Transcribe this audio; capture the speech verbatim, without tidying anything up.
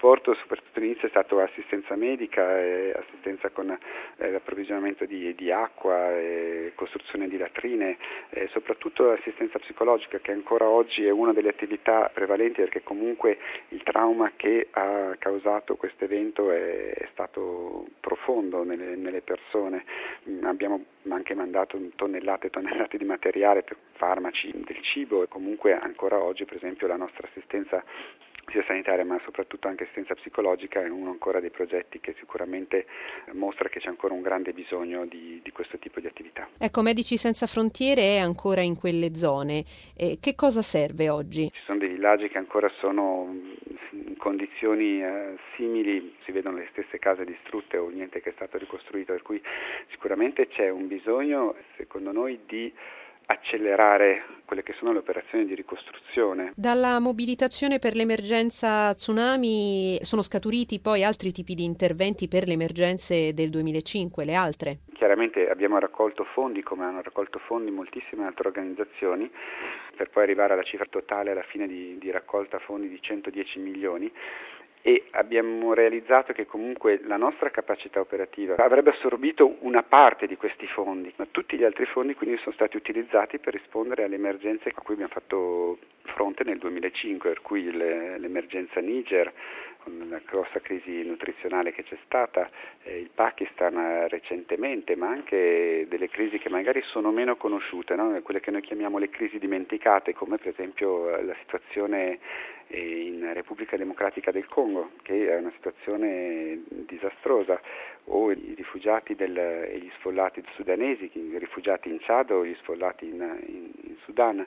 supporto soprattutto all'inizio è stato assistenza medica, e assistenza con eh, l'approvvigionamento di, di acqua, e costruzione di latrine, e soprattutto assistenza psicologica, che ancora oggi è una delle attività prevalenti, perché comunque il trauma che ha causato questo evento è, è stato profondo nelle, nelle persone. Abbiamo anche mandato tonnellate e tonnellate di materiale, per farmaci, del cibo, e comunque ancora oggi per esempio la nostra assistenza sia sanitaria ma soprattutto anche assistenza psicologica è uno ancora dei progetti che sicuramente mostra che c'è ancora un grande bisogno di, di questo tipo di attività. Ecco, Medici Senza Frontiere è ancora in quelle zone. Eh, che cosa serve oggi? Ci sono dei villaggi che ancora sono in condizioni eh, simili, si vedono le stesse case distrutte o niente che è stato ricostruito, per cui sicuramente c'è un bisogno, secondo noi, di accelerare quelle che sono le operazioni di ricostruzione. Dalla mobilitazione per l'emergenza tsunami sono scaturiti poi altri tipi di interventi per le emergenze del duemilacinque, le altre? Chiaramente abbiamo raccolto fondi, come hanno raccolto fondi moltissime altre organizzazioni, per poi arrivare alla cifra totale alla fine di, di raccolta fondi di centodieci milioni. E abbiamo realizzato che comunque la nostra capacità operativa avrebbe assorbito una parte di questi fondi, ma tutti gli altri fondi quindi sono stati utilizzati per rispondere alle emergenze a cui abbiamo fatto fronte nel duemilacinque, per cui le, l'emergenza Niger, con la grossa crisi nutrizionale che c'è stata, eh, il Pakistan recentemente, ma anche delle crisi che magari sono meno conosciute, no? Quelle che noi chiamiamo le crisi dimenticate, come per esempio la situazione in Repubblica Democratica del Congo, che è una situazione disastrosa, o i rifugiati del, e gli sfollati sudanesi, i rifugiati in Ciad o gli sfollati in, in, in Sudan.